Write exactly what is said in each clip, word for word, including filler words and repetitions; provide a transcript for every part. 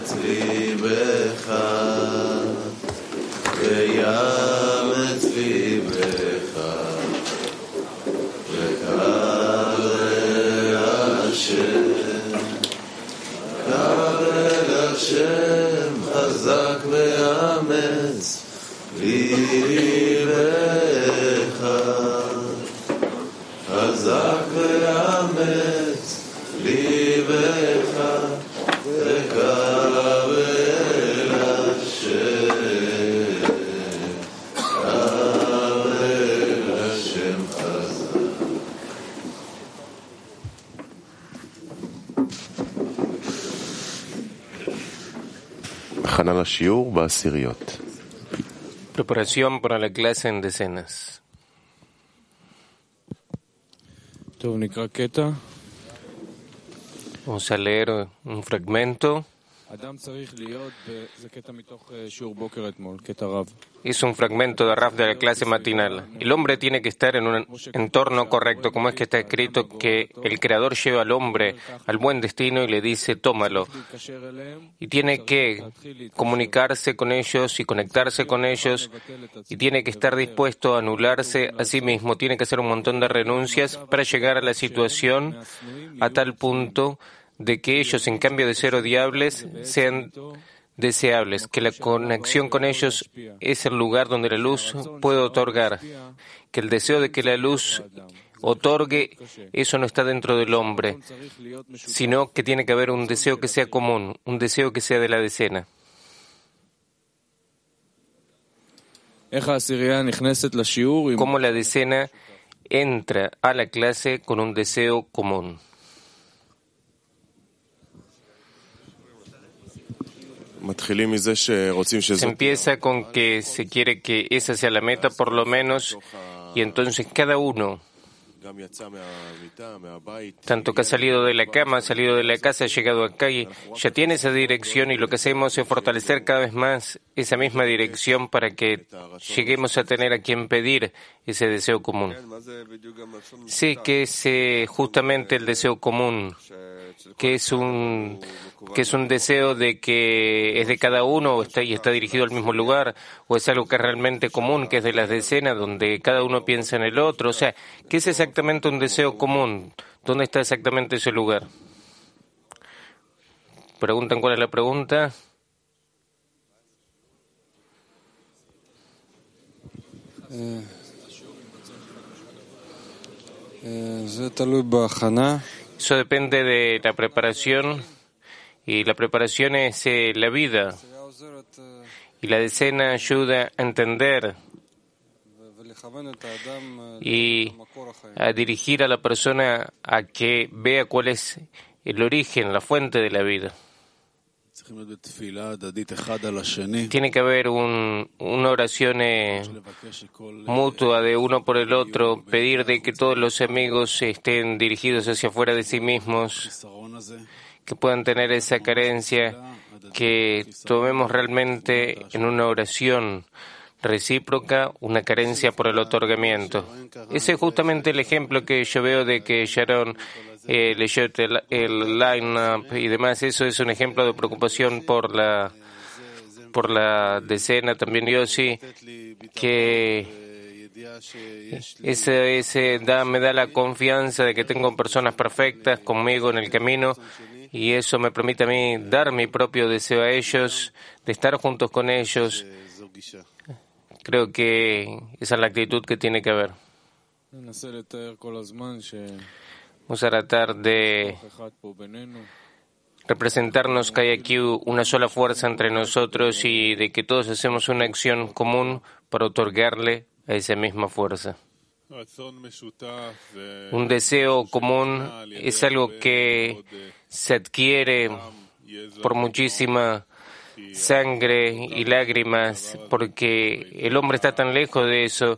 ליבך וים את ליבך וקרא להשם קרא להשם חזק ואמץ ליבך חזק ואמץ ליבך וקרא להשם קרא להשם חזק. הכנה לשיעור בעשיריות. Preparación para la clase en decenas. טוב, נקרא קטע. Vamos a leer un fragmento. אדם צריך להיות, זה קטע מתוך שיעור בוקר אתמול, קטע רב. Es un fragmento de Raf de la clase matinal. El hombre tiene que estar en un entorno correcto, como es que está escrito que el Creador lleva al hombre al buen destino y le dice, tómalo. Y tiene que comunicarse con ellos y conectarse con ellos y tiene que estar dispuesto a anularse a sí mismo. Tiene que hacer un montón de renuncias para llegar a la situación a tal punto de que ellos, en cambio de ser odiables, sean deseables, que la conexión con ellos es el lugar donde la luz puede otorgar, que el deseo de que la luz otorgue, eso no está dentro del hombre, sino que tiene que haber un deseo que sea común, un deseo que sea de la decena. Cómo la decena entra a la clase con un deseo común. Se empieza con que se quiere que esa sea la meta por lo menos, y entonces cada uno, tanto que ha salido de la cama, ha salido de la casa, ha llegado acá y ya tiene esa dirección, y lo que hacemos es fortalecer cada vez más esa misma dirección para que lleguemos a tener a quien pedir ese deseo común. Sí, que es eh, justamente el deseo común, que es un que es un deseo de que es de cada uno o está, y está dirigido al mismo lugar, o es algo que es realmente común, que es de las decenas, donde cada uno piensa en el otro. O sea, ¿qué es exactamente un deseo común? ¿Dónde está exactamente ese lugar? ¿Preguntan cuál es la pregunta? Eso depende de la preparación, y la preparación es eh, la vida, y la decena ayuda a entender y a dirigir a la persona a que vea cuál es el origen, la fuente de la vida. Tiene que haber un, una oración eh, mutua de uno por el otro, pedir de que todos los amigos estén dirigidos hacia afuera de sí mismos, que puedan tener esa carencia, que tomemos realmente en una oración recíproca una carencia por el otorgamiento. Ese es justamente el ejemplo que yo veo de que Sharon eh, leyó el, el line-up y demás. Eso es un ejemplo de preocupación por la por la decena. También yo sí que ese, ese da, me da la confianza de que tengo personas perfectas conmigo en el camino, y eso me permite a mí dar mi propio deseo a ellos, de estar juntos con ellos. Creo que esa es la actitud que tiene que haber. Vamos a tratar de representarnos que hay aquí una sola fuerza entre nosotros y de que todos hacemos una acción común para otorgarle a esa misma fuerza. Un deseo común es algo que se adquiere por muchísima sangre y lágrimas, porque el hombre está tan lejos de eso,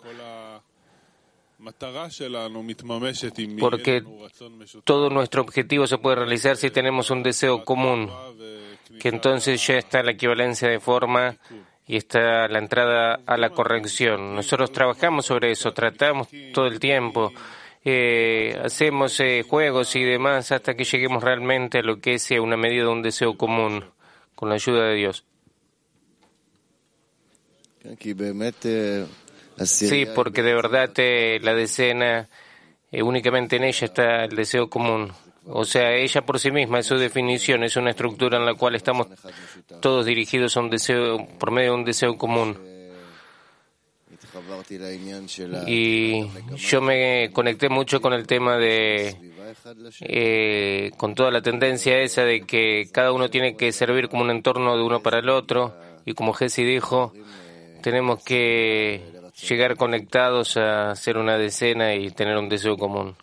porque todo nuestro objetivo se puede realizar si tenemos un deseo común, que entonces ya está la equivalencia de forma y está la entrada a la corrección. Nosotros trabajamos sobre eso, tratamos todo el tiempo, eh, hacemos eh, juegos y demás hasta que lleguemos realmente a lo que es eh, una medida de un deseo común. con la ayuda de Dios. Sí, porque de verdad eh, la decena, eh, únicamente en ella está el deseo común. O sea, ella por sí misma es su definición, es una estructura en la cual estamos todos dirigidos a un deseo, por medio de un deseo común. Y yo me conecté mucho con el tema de, eh, con toda la tendencia esa de que cada uno tiene que servir como un entorno de uno para el otro. Y como Jesse dijo, tenemos que llegar conectados a ser una decena y tener un deseo común.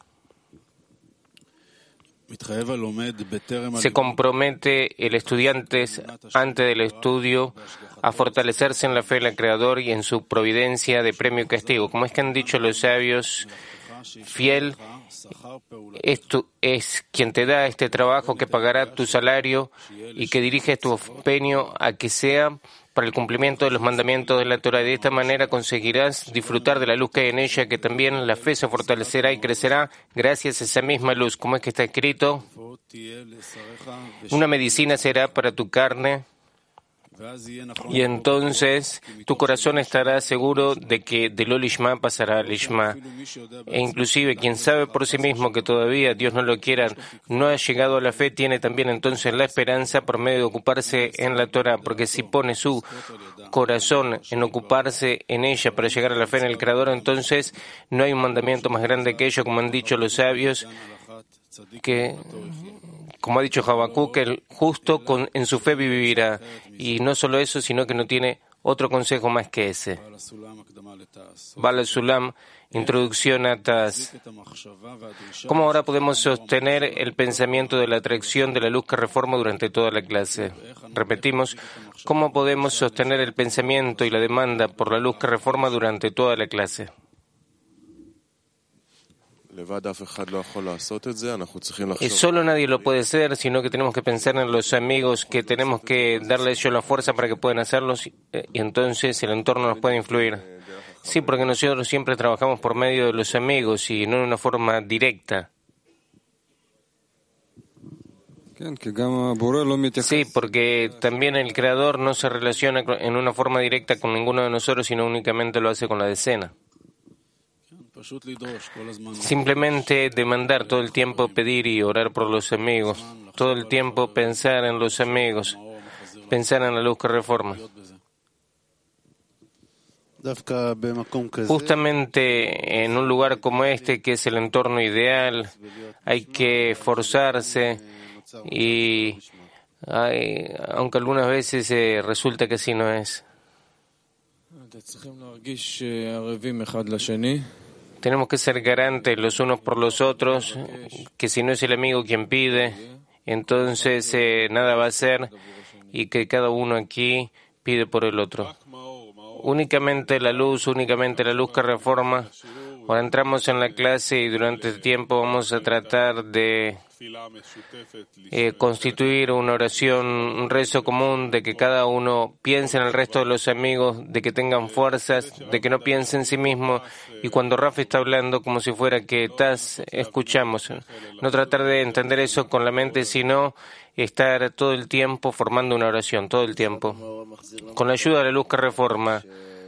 Se compromete el estudiante antes del estudio a fortalecerse en la fe del Creador y en su providencia de premio y castigo. Como es que han dicho los sabios, fiel es, tu, es quien te da este trabajo que pagará tu salario y que dirige tu empeño a que sea para el cumplimiento de los mandamientos de la Torah. De esta manera conseguirás disfrutar de la luz que hay en ella, que también la fe se fortalecerá y crecerá gracias a esa misma luz. Como es que está escrito, una medicina será para tu carne, y entonces tu corazón estará seguro de que de lo lishma pasará al lishma. E inclusive quien sabe por sí mismo que todavía Dios no lo quiera, no ha llegado a la fe, tiene también entonces la esperanza por medio de ocuparse en la Torah, porque si pone su corazón en ocuparse en ella para llegar a la fe en el Creador, entonces no hay un mandamiento más grande que ello, como han dicho los sabios, que, como ha dicho Habacuc, que el justo con, en su fe vivirá. Y no solo eso, sino que no tiene otro consejo más que ese. Bala Sulam, introducción a Taz. ¿Cómo ahora podemos sostener el pensamiento de la atracción de la luz que reforma durante toda la clase? Repetimos, ¿cómo podemos sostener el pensamiento y la demanda por la luz que reforma durante toda la clase? Solo nadie lo puede hacer, sino que tenemos que pensar en los amigos, que tenemos que darles ellos la fuerza para que puedan hacerlos y entonces el entorno nos puede influir. Sí, porque nosotros siempre trabajamos por medio de los amigos y no en una forma directa. Sí, porque también el Creador no se relaciona en una forma directa con ninguno de nosotros, sino únicamente lo hace con la decena. Simplemente demandar todo el tiempo, pedir y orar por los amigos, todo el tiempo pensar en los amigos, pensar en la luz que reforma. Justamente en un lugar como este, que es el entorno ideal, hay que esforzarse y hay, aunque algunas veces eh, resulta que así no es. Tenemos que ser garantes los unos por los otros, que si no es el amigo quien pide, entonces eh, nada va a ser, y que cada uno aquí pide por el otro. Únicamente la luz, únicamente la luz que reforma. Ahora entramos en la clase y durante el tiempo vamos a tratar de eh, constituir una oración, un rezo común, de que cada uno piense en el resto de los amigos, de que tengan fuerzas, de que no piense en sí mismo. Y cuando Rafa está hablando, como si fuera que Taz, escuchamos. No tratar de entender eso con la mente, sino estar todo el tiempo formando una oración, todo el tiempo. Con la ayuda de la luz que reforma,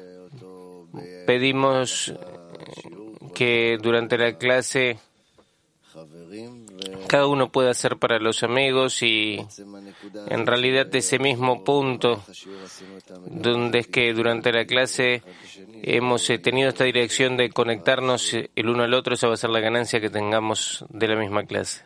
pedimos que durante la clase cada uno pueda hacer para los amigos, y en realidad ese mismo punto donde es que durante la clase hemos tenido esta dirección de conectarnos el uno al otro, esa va a ser la ganancia que tengamos de la misma clase.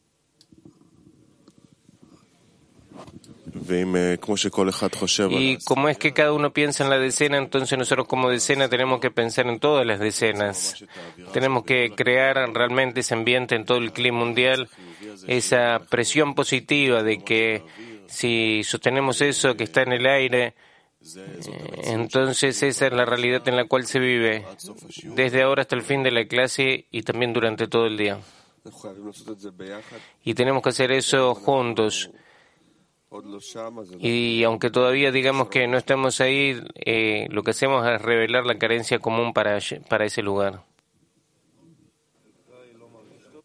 Y como es que cada uno piensa en la decena, entonces nosotros como decena tenemos que pensar en todas las decenas. Tenemos que crear realmente ese ambiente en todo el clima mundial, esa presión positiva de que si sostenemos eso que está en el aire, entonces esa es la realidad en la cual se vive desde ahora hasta el fin de la clase y también durante todo el día. Y tenemos que hacer eso juntos. Y aunque todavía digamos que no estamos ahí, eh, lo que hacemos es revelar la carencia común para, para ese lugar.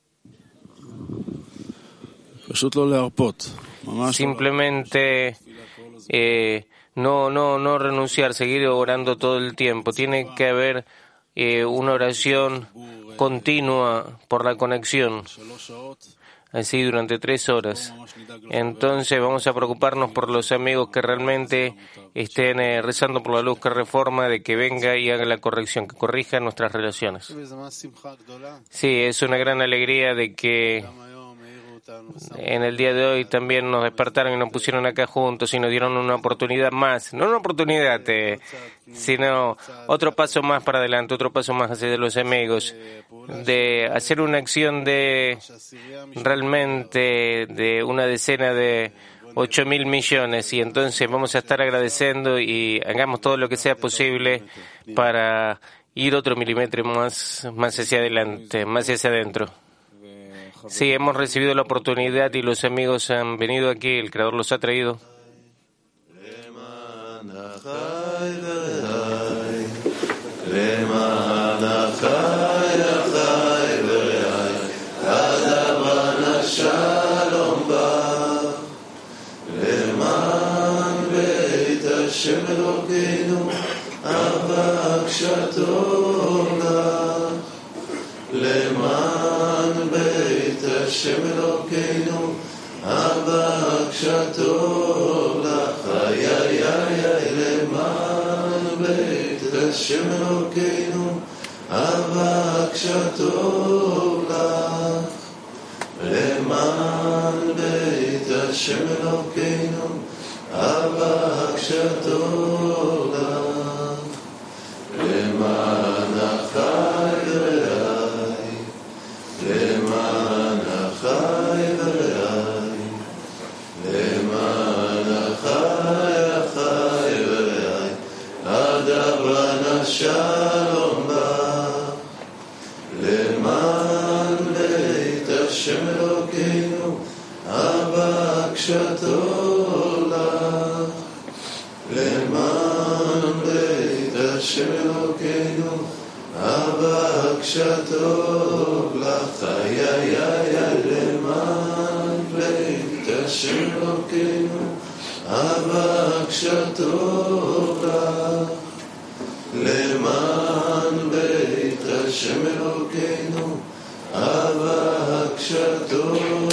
Simplemente eh, no, no, no renunciar, seguir orando todo el tiempo. Tiene que haber eh, una oración continua por la conexión, así durante tres horas. Entonces vamos a preocuparnos por los amigos que realmente estén eh, rezando por la luz que reforma, de que venga y haga la corrección, que corrija nuestras relaciones. Sí, es una gran alegría de que en el día de hoy también nos despertaron y nos pusieron acá juntos y nos dieron una oportunidad más, no una oportunidad, eh, sino otro paso más para adelante, otro paso más hacia de los amigos, de hacer una acción de realmente de una decena de ocho mil millones, y entonces vamos a estar agradeciendo y hagamos todo lo que sea posible para ir otro milímetro más, más hacia adelante, más hacia adentro. Sí, hemos recibido la oportunidad y los amigos han venido aquí, el Creador los ha traído. למען בית השם אלוקינו, הבקשה טוב לך, איי איי איי, למען בית השם אלוקינו, הבקשה טוב לך, למען בית השם אלוקינו, הבקשה טוב לך, למען החי ורעי, למען החי ורעי, למען החי החי ורעי, עד אברהם השלום בא, למען בית השם אלוקינו, הבקשתו לך, למען בית השם אלוקינו, הבקשתו לך, איי איי איי, למען בית השם אלוקינו, הבקשתו לך, למען בית השם אלוקינו, הבקשתו